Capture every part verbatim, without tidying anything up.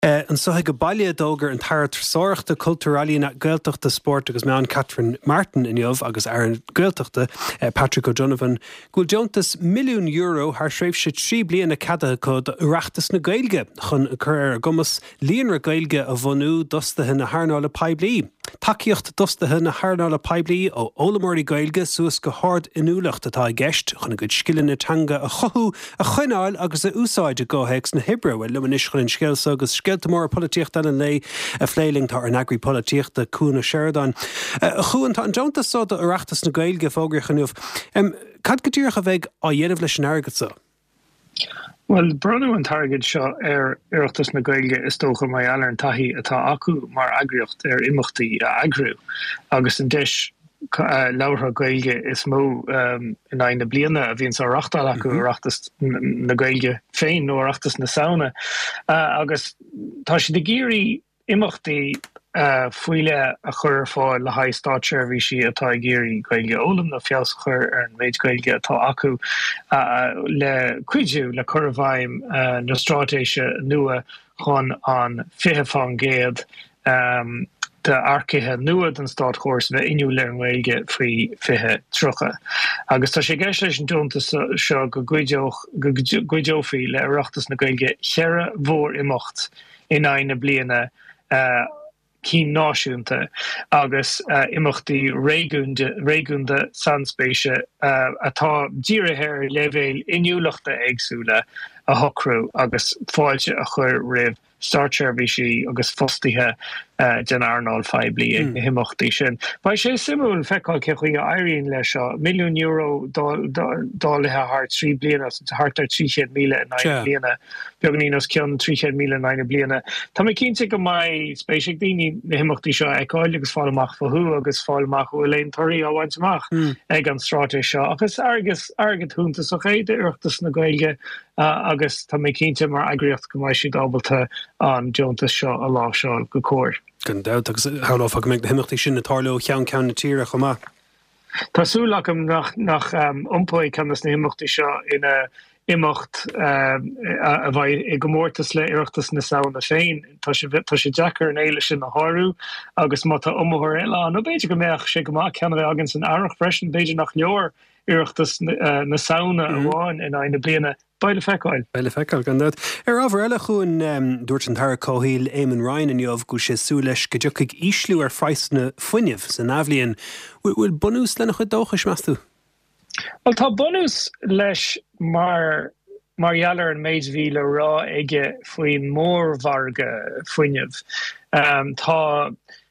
Uh, an so go bailile dógar an tar trsóireachta culturálí na gaeltachta sport agus me an Catherine Martin in Jobh agus ar an gaeltachta uh, Patrick O'Donovan. Gúil deontas milliún euro haar shreibh se trí bliana cada cod reachtas na gailge chun cur ar gomas líonra gailge a bhunú dostathe na hairnála peblií. Takeíocht dostathe na hairnála peblií ó ólamóirí gailge suas go hard inúlacht atá i gceist chun a go scilin na tanga a chothú a chuineáil agus a úsáid a gátheics na Hibre bhfuil lumanis chun scéalsa agus Geltamór politiíocht an lei a phléiling tá ar agri politiíocht de cúna Sheridan. A chuan tá an deontas sáda a reachtas na gailge fógra chunuh. Um, Cad go dtíorcha bheith á dhéanamh leis an airgad sa? Well, brunú an targad seo ar iireachtas na gailge is tócha mai eile an taithí atá acu mar agriocht ar imachtaí a agrú. Agus an deis Uh, laura gailge is mó um, in aine bliana a bhíonn sa rachtal acu mm-hmm. reachtas na gailge féin nó reachtas na saona. Uh, agus tá si de géirí imachtaí uh, fuile a chur fáil le haid stáitseir bhí si atá géirí gailge ólam na fias chur ar an méid gailge atá acu uh, le cuidiú le curvhaim uh, na strátéise nua chun an fiche fan géad um, de arcithe nuad an stát chós bheith inniu le an gailge faoi fiche trocha. Agus tá sé gceist leis an dúnta seo go gcuideofaí le reachtas na gailge cheire mhór imacht in aine bliana uh, cí náisiúnta agus uh, imachtaí réigiúnta sanspéise uh, atá dírehéir levéil inniúlachta éagsúla a hocrú agus fáilte a chur rih startseir bhí si agus fostithe uh, den Arnold Feibli ag na himachtaí sin. Ba sé simúil feicáil ce chuí airíonn leis seo milliún euro dálathe thart trí bliana thart ar tríchéad míle in aine bliana. Beagnínos ceann tríchéad míle in aine bliana. Tá mé cinnte go mai spéisiach daoine na himachtaí seo agáil agus fáil amach fathú agus fáil amach ó léon toirí á bhaint amach ag an strátéis seo. Agus agus agad thúnta so chéide iireachtas na gailge uh, agus tá mé cinnte mar agriocht go mai si dábalta an deontas seo a lá seo go cóir. Gan doubt agus háláfach méid na himachtaí sin na tarló cheann ceann na tíre chomá. Tásúlacham nach nach um, umpóid ceannas na himachtaí seo ina imacht um, a, a bhaid i gomórtas le iireachtas na saona féin. Tá sé deachar an éile sin na háú agus má tá umthir eile an nó beidir go méach sé go má ceanna bheith agan san airach freisin beidir nach leor iireachtas uh, na saona a bháin in aine bliana. Baile feicáil. Baile feicáil gan dat. Ar ábhar eile chuin um, dúirt an tar cóhíl Éamon Ryan in Jobh go sé sú leis go dteochaigh ísliú ar freisna fuinneamh san Avlíonn. Bhfuil bunús lena chu dóchas measú? Well, tá bunús leis mar marhealar an méidmhíle rá ige faoin mórmharga fuinneamh. Um, tá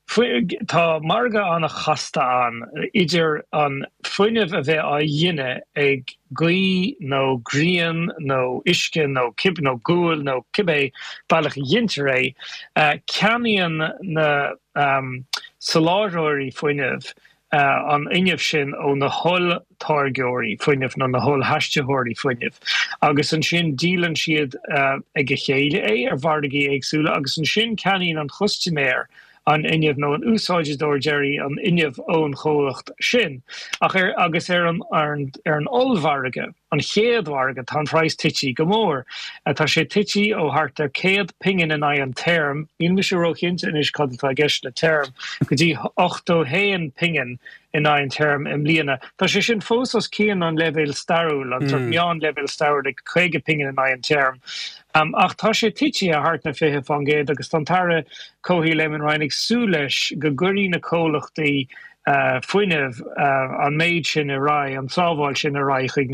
Tá marga an a chasta an, idir an fuinneamh a bheith a dhéine ag gaí nó grían nó isce nó cib nó gúil nó cibé bailach dhéintear é, uh, ceaníonn na um, soláthróirí fuinneamh uh, an inneamh sin ó na hol targóirí fuinneamh nó na hol haisteóirí fuinneamh. Agus an sin dílann siad uh, ag a chéile é ar bhardaigí éagsúla, agus an sin ceaníonn an chustiméir an inneamh nó an úsáidedóir Jerry an inneamh ón chólacht sin. Ach er, agus ar an, ar an, ar an olbharige, an chéadharige tá phrais tití go mór. Tá sé tití ó hart ar céad pingin in an term, íon me sé roichinte in is cad atá gceist le term, go dtí ochtó héan pingin in ein term im líana. Tá sé sin fós os cían an level starúil, an mm. meán level starúil ag chuige pingin in ein term. Um, ach tá sé tití a hart na fiche fan géad agus tantara cóhíl Éamon Ryan ag sú leis go gurí na cólachtaí uh, fuinneamh uh, an méid sin a rá, an sábháil sin a rá chuig na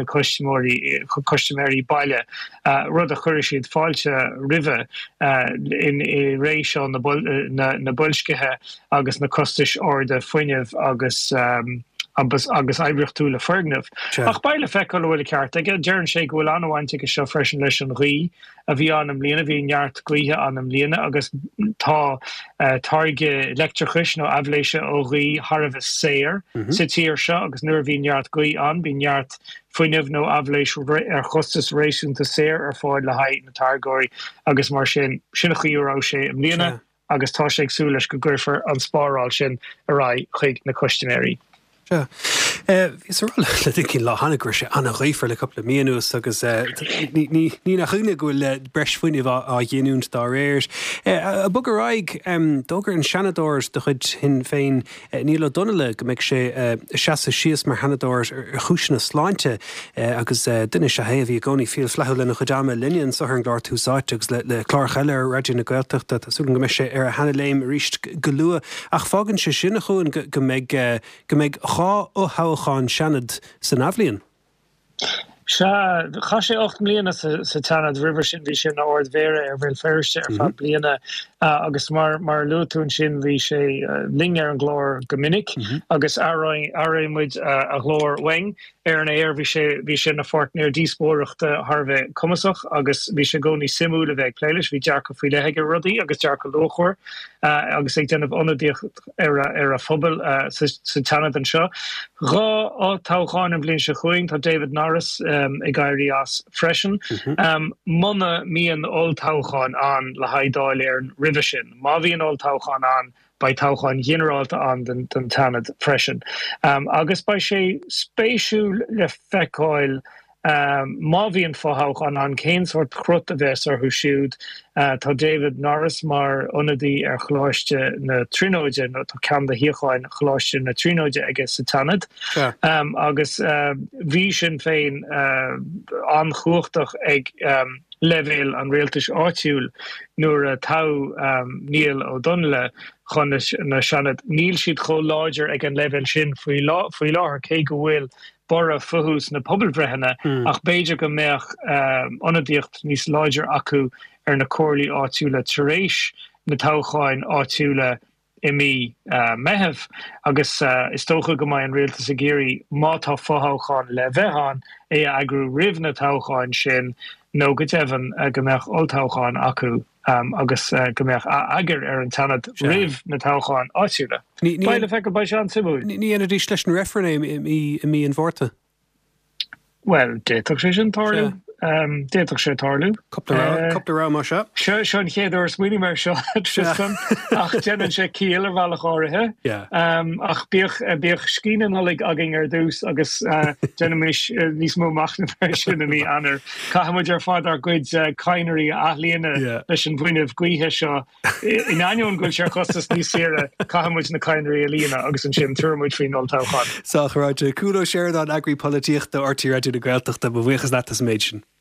customéirí baile uh, rud a chuir siad fáilte rive uh, in i rééis na, na, na bolscithe agus na costais orda fuinneamh agus um, agus agus aibriochtú le fergnamh. Ach baile feicáil bhfuil ceart, ag dearann sé go bhfuil anhainte go seo freisin leis an rí a bhí anam líana, bhí neart gaothe anam líana, agus tá uh, targe lectrachis nó abléise ó rí Harbh séir mm-hmm. sa tír seo, agus nuair bhí neart gaoth an, bhí neart fuinneamh nó abléis ar chostas réisiúnta séir ar fáid le haid na targóirí, agus mar sin sinna chuúrá sé am líana, agus tá sé agsú leis go gcuirfar an spáráil sin a rá chuig na customéirí. Yeah. Is er le cin le hannagur sé anna réifar le coppla míús agus ní nach chuine gohfuil le breisfuoineh á dhéúnt dá réir. A bugarráig dógur an seanadóirs do chud hin féin níl donile go méid sé seasa sios mar hanadóirs ar chúisina sláinte agus duine se héh hí gcóí fiú fleú lena chudáme linn sa an gláir túsáitegus le chláirchaile raidir na Gaeltachta súgan go me sé ar a hanaléim ríist go lua ach fágann sé sinna chuin go méid go méid chá ó hááin seanad san Aflíonn. Se cha sé ocht mlíana sa tanad river sin bhí sin áard mhéire ar bhfuil ferste ar fa bliana agus mar mar luún sin bhí sé ling ar an glór gomininic agus ámuid a glór wein ar an éir bhí sé bhí sin na fortnéir díspóireachta Harbheith cumasach agus bhí sé gcónaí simú le bheith pléiles bhí dearcha faoi leige rudaí agus dearcha lóchóir agus ag denmh onadíocht ar ar a phobal sa tanad an seo. Rá á tácháin an bblin se chuing tá David Norris um, i gaiirí as freisin. Mm-hmm. Um, Muna míon old tácháin an le haidáil ar an river sin. Má bhí an old tácháin an by tácháin generalta an den, den tanad freisin. Um, agus by sé spéisiú le feicáil Um, má bhíon fáthach an an céin sort crut a bheits ar thuisiúd uh, tá David Norris mar ionadaí ar chláiste na tríóide nó tá ceam de híocháin chláiste na tríóide aige sa tanad. Yeah. Um, agus uh, bhí sin féin uh, an chuachtach ag um, levéil an réaltas áitiúil nuair a tá um, níl ó donile chun na seanad níl siad cho láidir ag an levéil sin faoi láthair cé go bhfuil bora fuhús na poblbrehanna mm. ach beidir go meach um, onadíocht níos láidir acu ar na cóirlaí áitiúla taréis na tácháin áitiúla i mí uh, mehef agus uh, is tócha go mai an réaltas a géirí má tá fáthcháin le bheitán é agrú rih na tácháin sin nó go devan uh, go meach oltácháin acu um, agus uh, go meach agur ar an tanad rih na tácháin áitiúla. Baile fe go ba sean simú. Ní ana dí leis an refernéim i mí an bhórta? Well, déach sé sin tarlú. Um, déach sé tarlú. Copla rá mar se? Se se an chéadú smúní mar seo ach déanann sé cíal ar bhealach áirithe. Ach bíoch bíoch scían tholig agin ar dús agus déanamis níos mó mach na sin a mí anar. Caihamid ar fád ar gcuid cainerí athlíana leis an bhuiineh gaothe seo. In aion gúil sé costas níos séire caihamid na cainerí a líana agus an sin tuairmid faoin oltácháin. Sáchráide cúró séir an agripolitíocht de ortíráidir na Gaeltachta ba bhuichas letas méid sin.